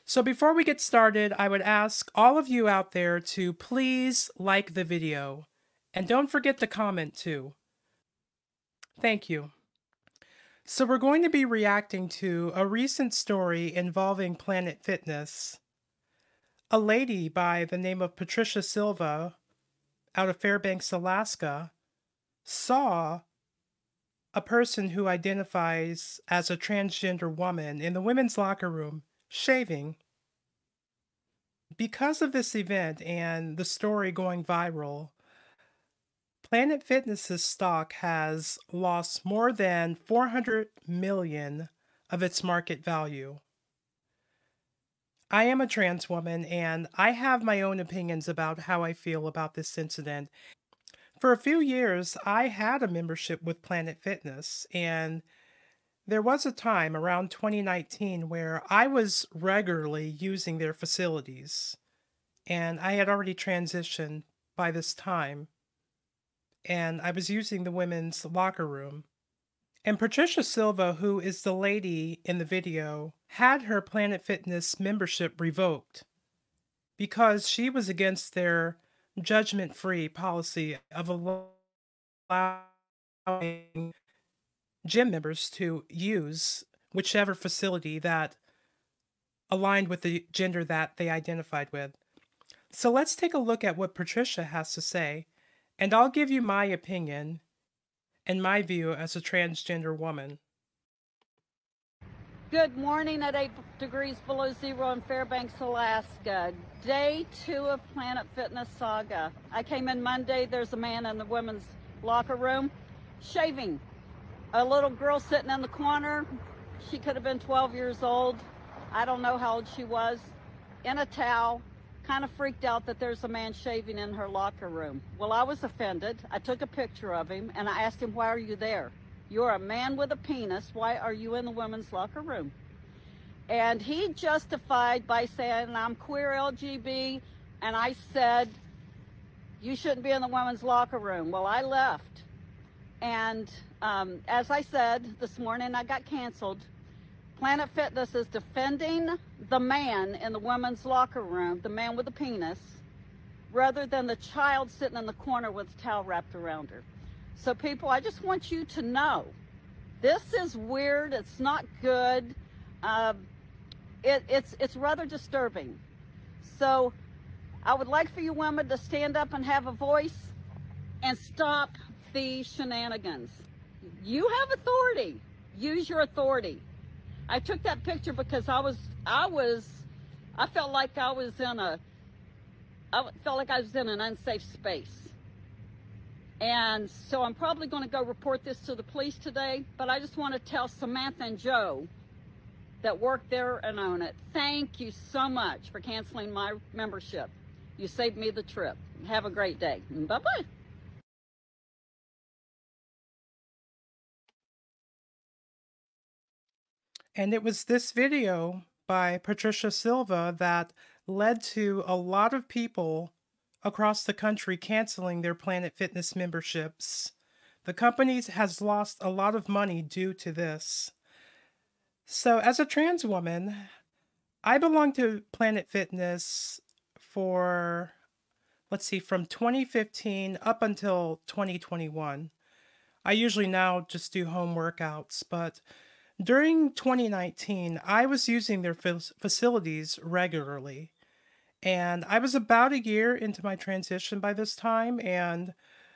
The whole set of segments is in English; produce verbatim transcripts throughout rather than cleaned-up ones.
So before we get started, I would ask all of you out there to please like the video and don't forget to comment too. Thank you. So we're going to be reacting to a recent story involving Planet Fitness. A lady by the name of Patricia Silva out of Fairbanks, Alaska, saw a person who identifies as a transgender woman in the women's locker room shaving. Because of this event and the story going viral, Planet Fitness's stock has lost more than four hundred million of its market value. I am a trans woman and I have my own opinions about how I feel about this incident. For a few years, I had a membership with Planet Fitness, and there was a time around twenty nineteen where I was regularly using their facilities, and I had already transitioned by this time, and I was using the women's locker room. And Patricia Silva, who is the lady in the video, had her Planet Fitness membership revoked because she was against their judgment free policy of allowing gym members to use whichever facility that aligned with the gender that they identified with. So let's take a look at what Patricia has to say, and I'll give you my opinion and my view as a transgender woman. Good morning at eight degrees below zero in Fairbanks, Alaska. Day two of Planet Fitness saga. I came in Monday. There's a man in the women's locker room shaving. A little girl sitting in the corner. She could have been twelve years old. I don't know how old she was. In a towel. Kind of freaked out that there's a man shaving in her locker room. Well, I was offended. I took a picture of him and I asked him, "Why are you there? You're a man with a penis. Why are you in the women's locker room?" And he justified by saying, "I'm queer L G B," and I said, "You shouldn't be in the women's locker room." Well, I left. And um, as I said this morning, I got canceled. Planet Fitness is defending the man in the women's locker room, the man with the penis, rather than the child sitting in the corner with a towel wrapped around her. So people, I just want you to know, this is weird. It's not good. Uh, it, it's, it's rather disturbing. So I would like for you women to stand up and have a voice and stop the shenanigans. You have authority. Use your authority. I took that picture because I was, I was, I felt like I was in a, I felt like I was in an unsafe space. And so I'm probably going to go report this to the police today, but I just want to tell Samantha and Joe that work there and own it, thank you so much for canceling my membership. You saved me the trip. Have a great day. Bye-bye. And it was this video by Patricia Silva that led to a lot of people across the country canceling their Planet Fitness memberships. The company has lost a lot of money due to this. So as a trans woman, I belong to Planet Fitness for, let's see, from twenty fifteen up until twenty twenty-one. I usually now just do home workouts, but during twenty nineteen, I was using their facilities regularly. And I was about a year into my transition by this time, and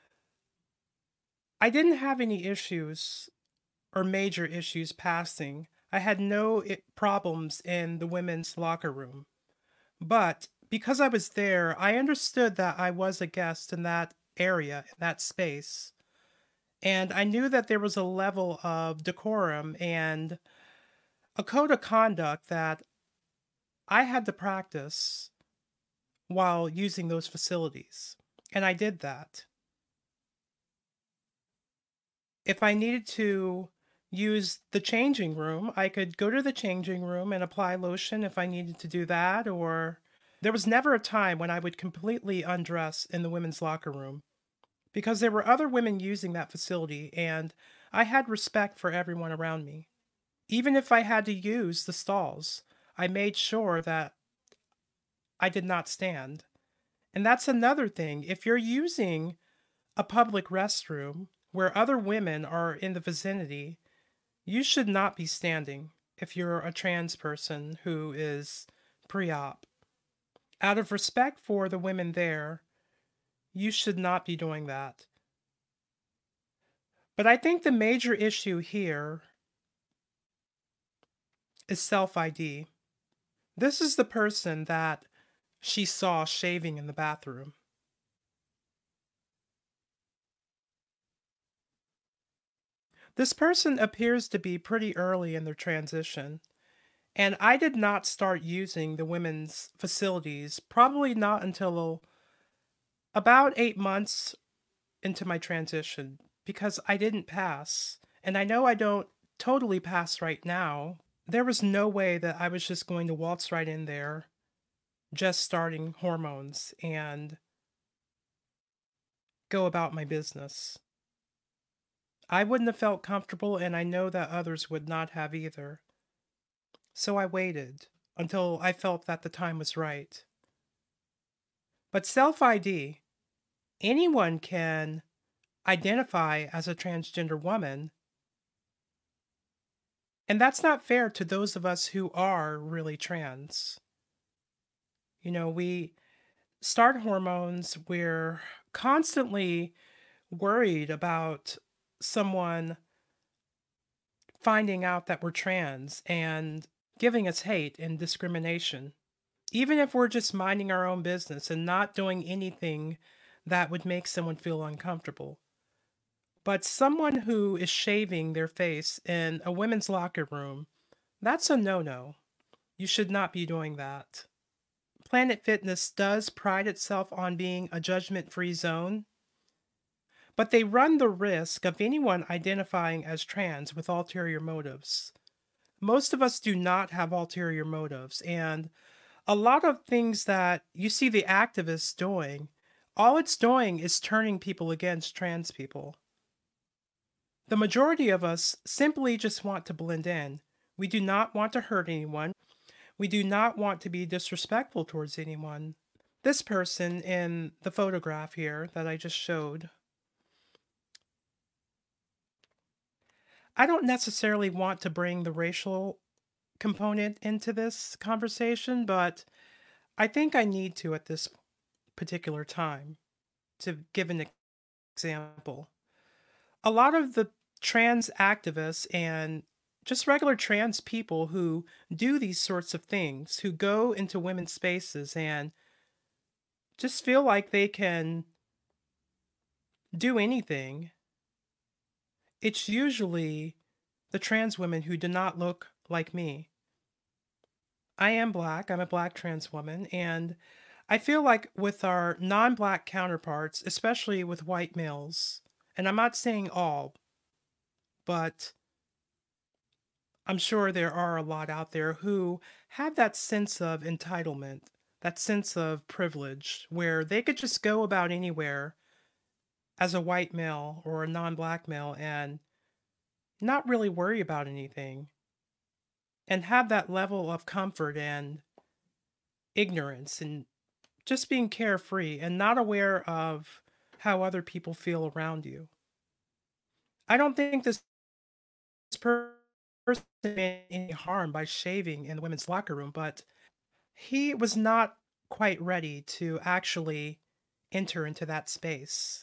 I didn't have any issues or major issues passing. I had no problems in the women's locker room. But because I was there, I understood that I was a guest in that area, in that space. And I knew that there was a level of decorum and a code of conduct that I had to practice while using those facilities. And I did that. If I needed to use the changing room, I could go to the changing room and apply lotion if I needed to do that, or there was never a time when I would completely undress in the women's locker room because there were other women using that facility and I had respect for everyone around me. Even if I had to use the stalls, I made sure that I did not stand. And that's another thing. If you're using a public restroom where other women are in the vicinity, you should not be standing if you're a trans person who is pre op. Out of respect for the women there, you should not be doing that. But I think the major issue here is self I D. This is the person that she saw shaving in the bathroom. This person appears to be pretty early in their transition, and I did not start using the women's facilities probably not until about eight months into my transition because I didn't pass. And I know I don't totally pass right now. There was no way that I was just going to waltz right in there, just starting hormones, and go about my business. I wouldn't have felt comfortable, and I know that others would not have either. So I waited until I felt that the time was right. But self I D, anyone can identify as a transgender woman, and that's not fair to those of us who are really trans. You know, we start hormones, we're constantly worried about someone finding out that we're trans and giving us hate and discrimination, even if we're just minding our own business and not doing anything that would make someone feel uncomfortable. But someone who is shaving their face in a women's locker room, that's a no-no. You should not be doing that. Planet Fitness does pride itself on being a judgment-free zone, but they run the risk of anyone identifying as trans with ulterior motives. Most of us do not have ulterior motives, and a lot of things that you see the activists doing, all it's doing is turning people against trans people. The majority of us simply just want to blend in. We do not want to hurt anyone. We do not want to be disrespectful towards anyone. This person in the photograph here that I just showed, I don't necessarily want to bring the racial component into this conversation, but I think I need to at this particular time to give an example. A lot of the trans activists and just regular trans people who do these sorts of things, who go into women's spaces and just feel like they can do anything, it's usually the trans women who do not look like me. I am Black, I'm a Black trans woman, and I feel like with our non-Black counterparts, especially with white males, and I'm not saying all, but I'm sure there are a lot out there who have that sense of entitlement, that sense of privilege, where they could just go about anywhere as a white male or a non-Black male and not really worry about anything, and have that level of comfort and ignorance and just being carefree and not aware of how other people feel around you. I don't think this person meant any harm by shaving in the women's locker room, but he was not quite ready to actually enter into that space.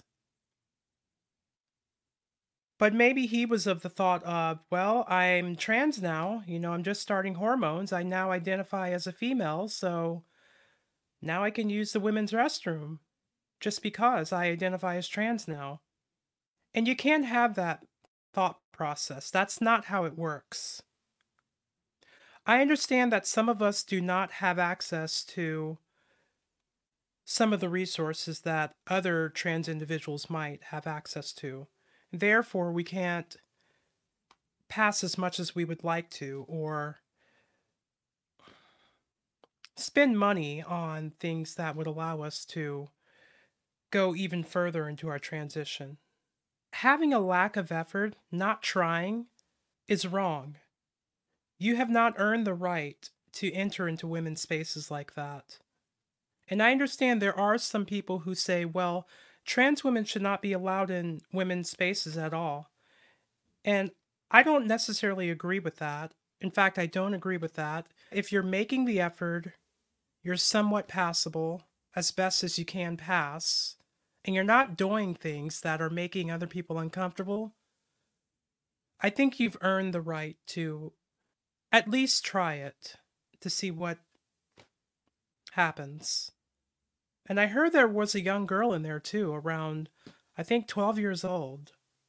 But maybe he was of the thought of, well, I'm trans now, you know, I'm just starting hormones. I now identify as a female, so now I can use the women's restroom just because I identify as trans now. And you can't have that thought process. That's not how it works. I understand that some of us do not have access to some of the resources that other trans individuals might have access to. Therefore, we can't pass as much as we would like to or spend money on things that would allow us to go even further into our transition. Having a lack of effort, not trying, is wrong. You have not earned the right to enter into women's spaces like that. And I understand there are some people who say, well, trans women should not be allowed in women's spaces at all. And I don't necessarily agree with that. In fact, I don't agree with that. If you're making the effort, you're somewhat passable as best as you can pass, and you're not doing things that are making other people uncomfortable, I think you've earned the right to at least try it to see what happens. And I heard there was a young girl in there too, around, I think, twelve years old.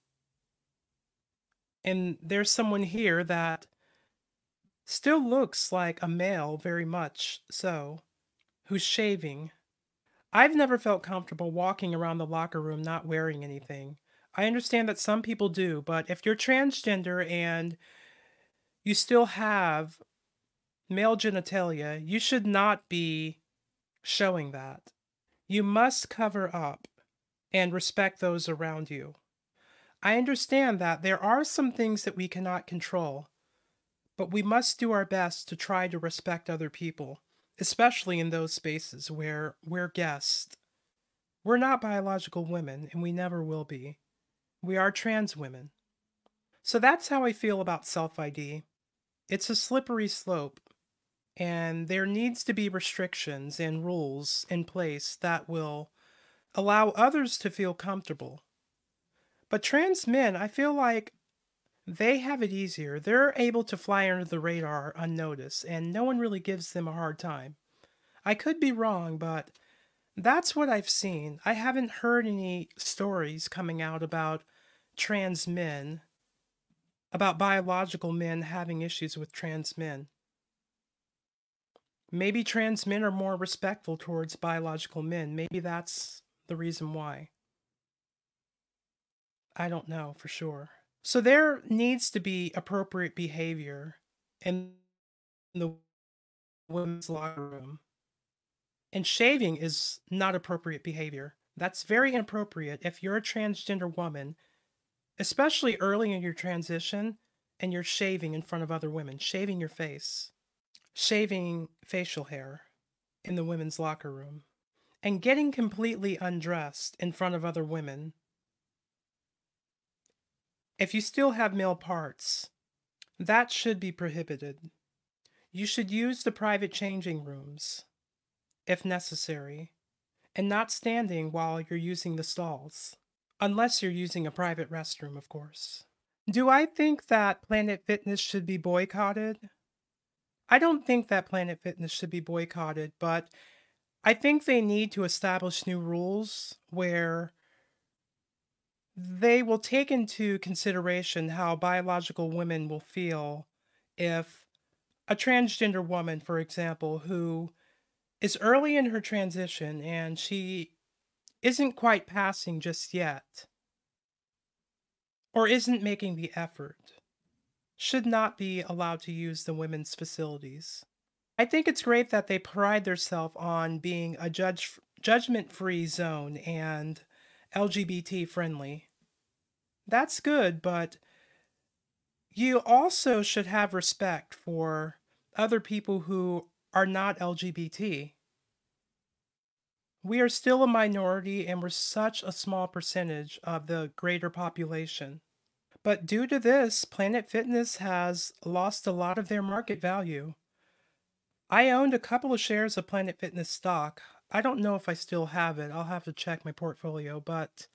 And there's someone here that still looks like a male, very much so, who's shaving. I've never felt comfortable walking around the locker room not wearing anything. I understand that some people do, but if you're transgender and you still have male genitalia, you should not be showing that. You must cover up and respect those around you. I understand that there are some things that we cannot control, but we must do our best to try to respect other people, especially in those spaces where we're guests. We're not biological women, and we never will be. We are trans women. So that's how I feel about self-I D. It's a slippery slope, and there needs to be restrictions and rules in place that will allow others to feel comfortable. But trans men, I feel like they have it easier. They're able to fly under the radar unnoticed, and no one really gives them a hard time. I could be wrong, but that's what I've seen. I haven't heard any stories coming out about trans men, about biological men having issues with trans men. Maybe trans men are more respectful towards biological men. Maybe that's the reason why. I don't know for sure. So there needs to be appropriate behavior in the women's locker room. And shaving is not appropriate behavior. That's very inappropriate if you're a transgender woman, especially early in your transition, and you're shaving in front of other women, shaving your face, shaving facial hair in the women's locker room, and getting completely undressed in front of other women. If you still have male parts, that should be prohibited. You should use the private changing rooms, if necessary, and not standing while you're using the stalls. Unless you're using a private restroom, of course. Do I think that Planet Fitness should be boycotted? I don't think that Planet Fitness should be boycotted, but I think they need to establish new rules where they will take into consideration how biological women will feel if a transgender woman, for example, who is early in her transition and she isn't quite passing just yet, or isn't making the effort, should not be allowed to use the women's facilities. I think it's great that they pride themselves on being a judge judgment-free zone and L G B T friendly. That's good, but you also should have respect for other people who are not L G B T. We are still a minority and we're such a small percentage of the greater population. But due to this, Planet Fitness has lost a lot of their market value. I owned a couple of shares of Planet Fitness stock. I don't know if I still have it. I'll have to check my portfolio, but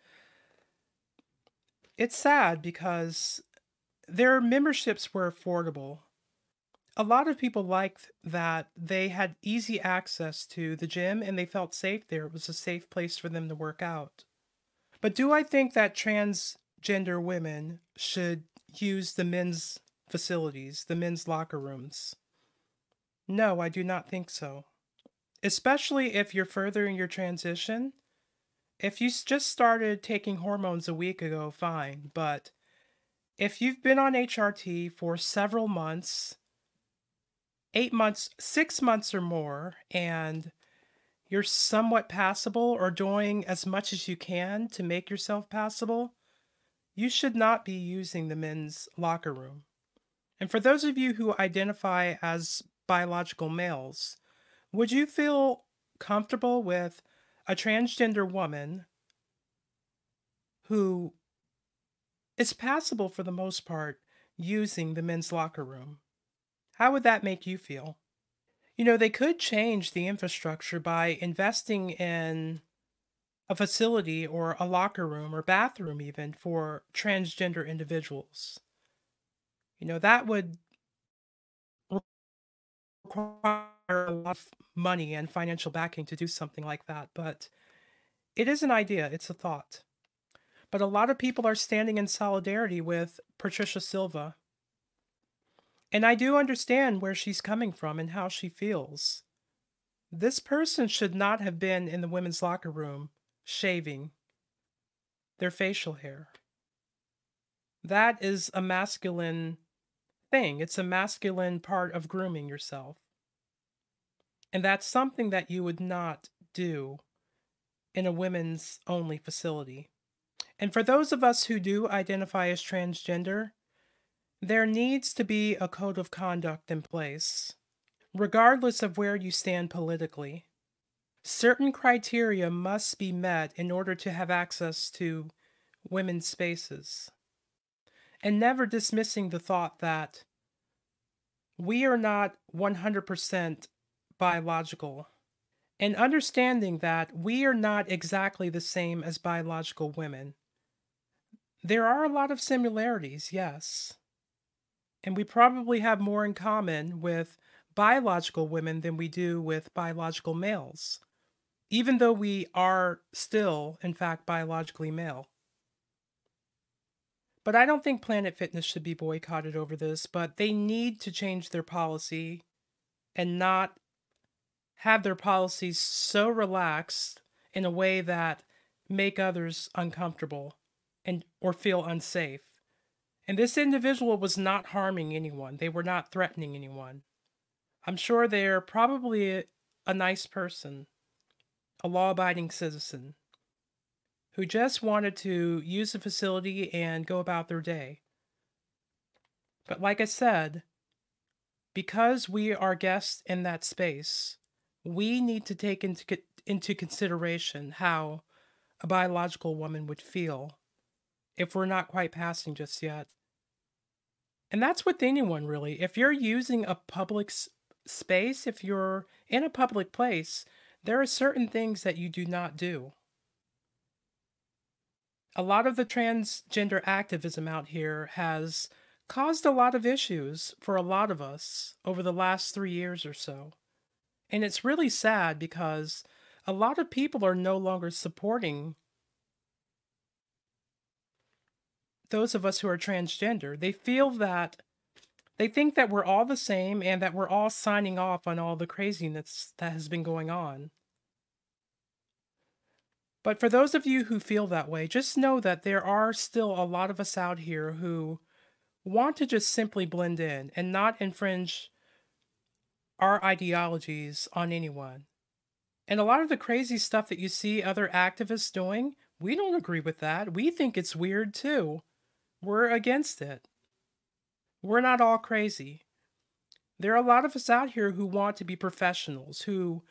it's sad because their memberships were affordable. A lot of people liked that they had easy access to the gym and they felt safe there. It was a safe place for them to work out. But do I think that transgender women should use the men's facilities, the men's locker rooms? No, I do not think so. Especially if you're further in your transition. If you s- just started taking hormones a week ago, fine. But if you've been on H R T for several months, eight months, six months or more, and you're somewhat passable or doing as much as you can to make yourself passable, you should not be using the men's locker room. And for those of you who identify as biological males. Would you feel comfortable with a transgender woman who is passable for the most part using the men's locker room? How would that make you feel? You know, they could change the infrastructure by investing in a facility or a locker room or bathroom even for transgender individuals. You know, that would require a lot of money and financial backing to do something like that, but it is an idea, it's a thought. But a lot of people are standing in solidarity with Patricia Silva. And I do understand where she's coming from and how she feels. This person should not have been in the women's locker room shaving their facial hair. That is a masculine thing. It's a masculine part of grooming yourself. And that's something that you would not do in a women's only facility. And for those of us who do identify as transgender, there needs to be a code of conduct in place, regardless of where you stand politically. Certain criteria must be met in order to have access to women's spaces. And never dismissing the thought that we are not one hundred percent biological. And understanding that we are not exactly the same as biological women. There are a lot of similarities, yes. And we probably have more in common with biological women than we do with biological males, even though we are still, in fact, biologically male. But I don't think Planet Fitness should be boycotted over this, but they need to change their policy and not have their policies so relaxed in a way that make others uncomfortable and or feel unsafe. And this individual was not harming anyone. They were not threatening anyone. I'm sure they're probably a, a nice person, a law-abiding citizen, who just wanted to use the facility and go about their day. But like I said, because we are guests in that space, we need to take into, into consideration how a biological woman would feel if we're not quite passing just yet. And that's with anyone, really. If you're using a public s- space, if you're in a public place, there are certain things that you do not do. A lot of the transgender activism out here has caused a lot of issues for a lot of us over the last three years or so. And it's really sad because a lot of people are no longer supporting those of us who are transgender. They feel that they think that we're all the same and that we're all signing off on all the craziness that has been going on. But for those of you who feel that way, just know that there are still a lot of us out here who want to just simply blend in and not infringe our ideologies on anyone. And a lot of the crazy stuff that you see other activists doing, we don't agree with that. We think it's weird too. We're against it. We're not all crazy. There are a lot of us out here who want to be professionals, who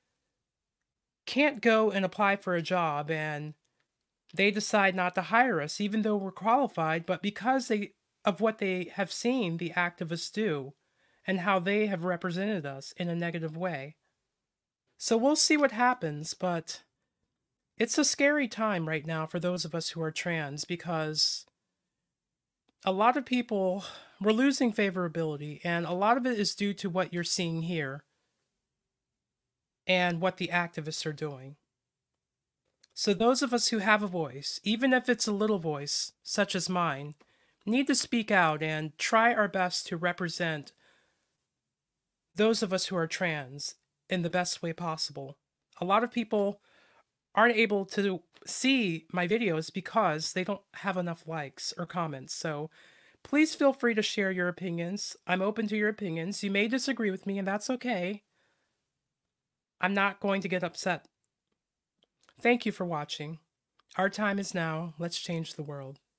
can't go and apply for a job and they decide not to hire us, even though we're qualified, but because they of what they have seen the activists do and how they have represented us in a negative way. So we'll see what happens, but it's a scary time right now for those of us who are trans because a lot of people, we're losing favorability, and a lot of it is due to what you're seeing here and what the activists are doing. So those of us who have a voice, even if it's a little voice, such as mine, need to speak out and try our best to represent those of us who are trans in the best way possible. A lot of people aren't able to see my videos because they don't have enough likes or comments. So please feel free to share your opinions. I'm open to your opinions. You may disagree with me, and that's okay. I'm not going to get upset. Thank you for watching. Our time is now. Let's change the world.